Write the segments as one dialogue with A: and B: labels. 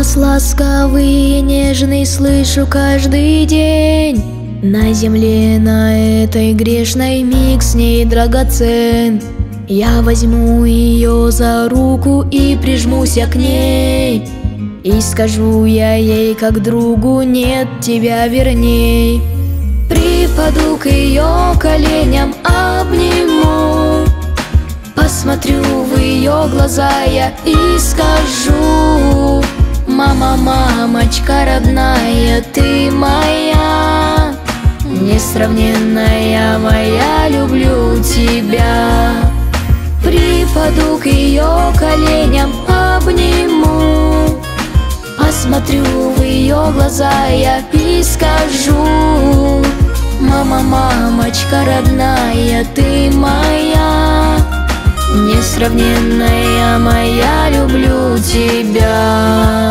A: Голос ласковый и нежный слышу каждый день. На земле, на этой грешной, миг с ней драгоцен. Я возьму ее за руку и прижмусь я к ней, и скажу я ей как другу: нет тебя верней. Припаду к ее коленям, обниму, посмотрю в ее глаза я и скажу: мама, мамочка родная, ты моя, несравненная моя, люблю тебя. Припаду к ее коленям, обниму, посмотрю в ее глаза я и скажу: мама, мамочка родная, ты моя, несравненная моя, люблю тебя.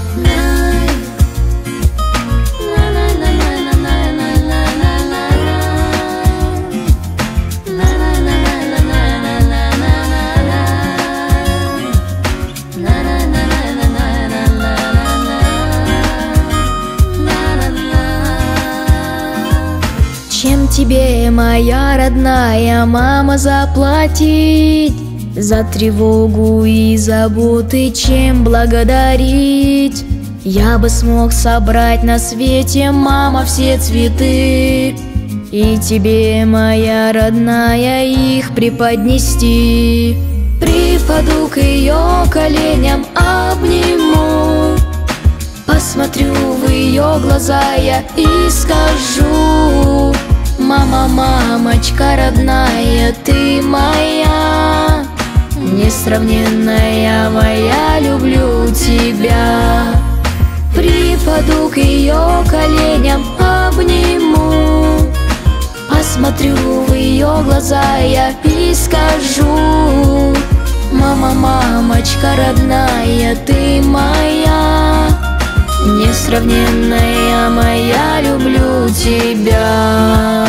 A: Чем тебе, моя родная мама, заплатить за тревогу и заботы, чем благодарить? Я бы смог собрать на свете, мама, все цветы, и тебе, моя родная, их преподнести. Припаду к ее коленям, обниму, посмотрю в ее глаза я и скажу: мама, мамочка родная, ты моя, несравненная моя, люблю тебя. Припаду к ее коленям, обниму, посмотрю в ее глаза я и скажу: мама, мамочка родная, ты моя, несравненная моя, люблю тебя.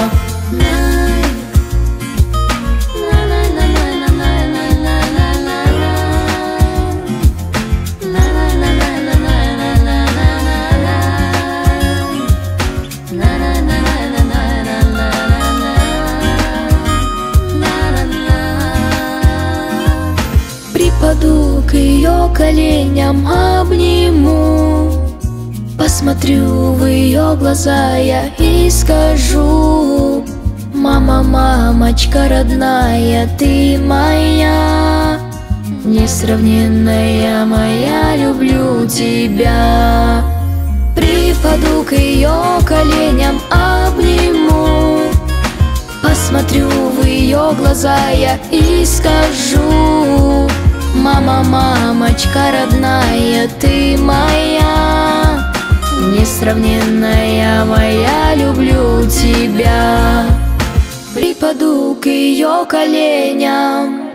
A: Припаду к ее коленям, обниму, посмотрю в ее глаза я и скажу: мама, мамочка родная, ты моя, несравненная моя, люблю тебя. Припаду к ее коленям, обниму, посмотрю в ее глаза я и скажу: мама, мамочка родная, ты моя, несравненная моя, люблю тебя. Припаду к ее коленям,